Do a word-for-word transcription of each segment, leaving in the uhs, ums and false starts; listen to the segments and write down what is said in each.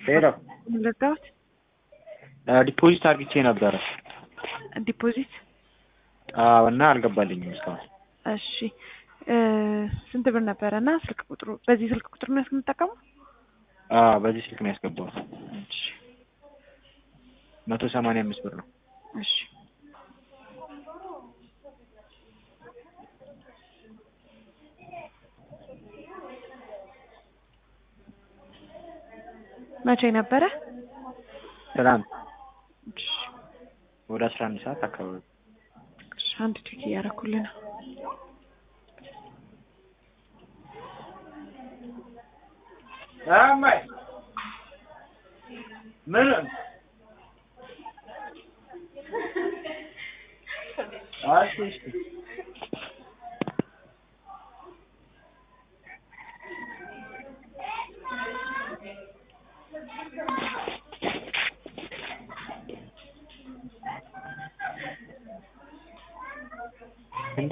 ሄሎ ልርዳዎት? ዲፖዚት አድርግቼ ነበረ። ዲፖዚት? አዎ እና አልገባልኝም እስካሁን። እሺ ስንት ብር ነበረና ስልክ ቁጥሩ በዚህ ስልክ ቁጥር ነው የምትጠቀመው? አዎ በዚህ ስልክ ነው ያስገባው። እሺ መቶ ሰማንያ አምስት ብር ነው። እሺ መቼ ነበረ? ትናንት እሺ ወደ አስራ አንድ ሰዓት አካባቢ። እሺ አንድ ቼክ እያደረኩልህ ነው። አማይ ምን አሽ እሺ እንዴ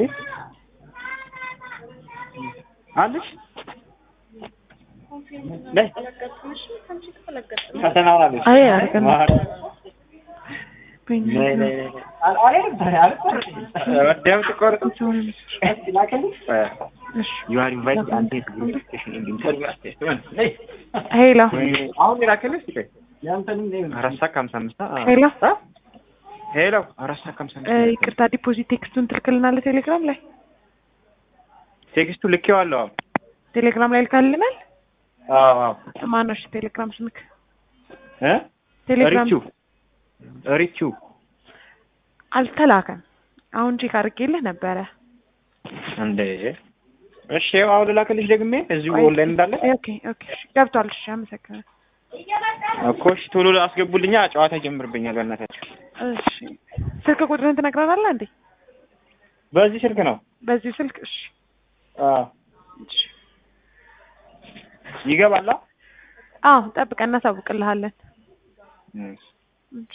አለሽ ላይ ከተናራለሽ አይ አረከና You are invited on this group station in interview station. ሄሎ አሁን ይላከልሽ ይሄ ያንተንም ነኝ አራት ሰዓት ከሀምሳ አምስት ሄሎ ሄሎ አራት ሰዓት ከሀምሳ አምስት ይቅርታ ዲፖዚት ቴክስቱን ትልክልናለህ ቴሌግራም ላይ? ቴክስቱ ልኬዋለሁ። ቴሌግራም ላይ ልካልናል? አዎ አዎ ማነው ቴሌግራም ስምክ? እ ቴሌግራም ሪቹ ሪቹ አልተላከም። አሁን ቼክ አድርጌልህ ነበረ። እንዴ እሺ አሁን ላከልሽ ደግሜ እዚሁ ኦንላይን እንዳለ። ኦኬ ኦኬ ገብቷል። እሺ አመሰግናለሁ። እኮ እሺ ቶሎ አስገቡልኛ ጨዋታ ጀምርብኛል በእናታችሁ። እሺ ስልክ ቁጥርን ትነግረናለህ እንዴ? በዚህ ስልክ ነው። በዚህ ስልክ እሺ አዎ እሺ ይገባላ? አዎ ጠብቀን እናሳውቅልሃለን። እሺ